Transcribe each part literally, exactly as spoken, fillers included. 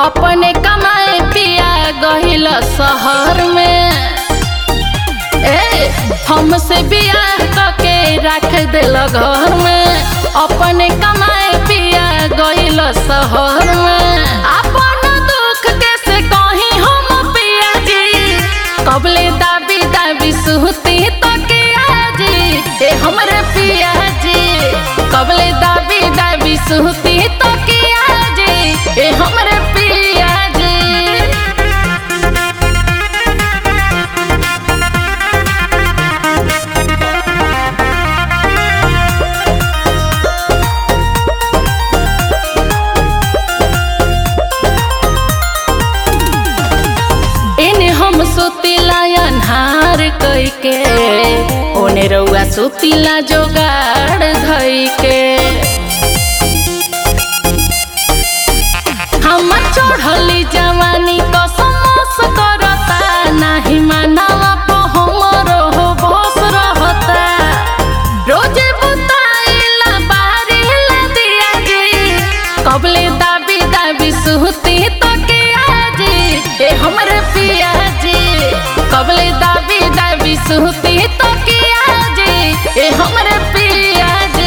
अपने कमाए पिया गहिल शहर में। ए हमसे बियाह करके रख दिल घर में, अपने कमाए पिया गइल शहर में। अपन दुख कैसे कहीं हम पिया जी, कबले दाबी दाबी सुहती तो किया जी। ए हमरे पिया जी कबले दाबी दाबी सुहती तो किया जी। ए हमरे पिया जी सुतिला अन्हार कई के, ओने रउआ सुतिला जोगाड़ धई के। हम चढ़ली जवानी कसमस करता, नाही मानवा पो हमरो हो बस रहता। रोजे बुताइला बारिला दिया जी, कबले दाबी दाबी सुहती तो किया जी। ए हमरे पिया कबले दाबी दाबी सुहती तो किया जी। ए हमरे पिया जी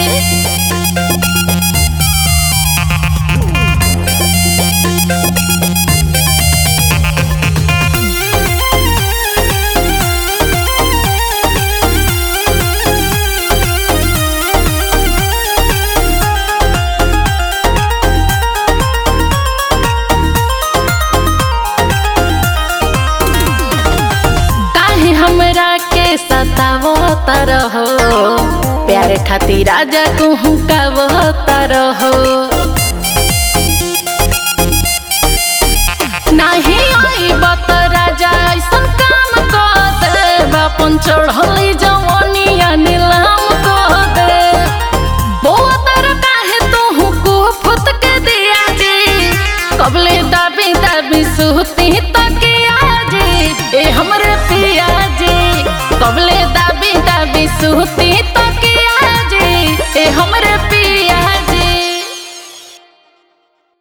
हमरा के सतावता रहो, प्यार खातिर राजा कहूँ कहता रहो। नहीं आई बत राजा ऐसा काम कर दे, बापन चढ़ली जवानिया नीलाम कर दे। बउआ तर काहे तू कुफुत के दिया जी, कबले दाबी दाबी सुहती तो किया जी। ए हमरे पिया जी कबले दाबी दाबी सुहती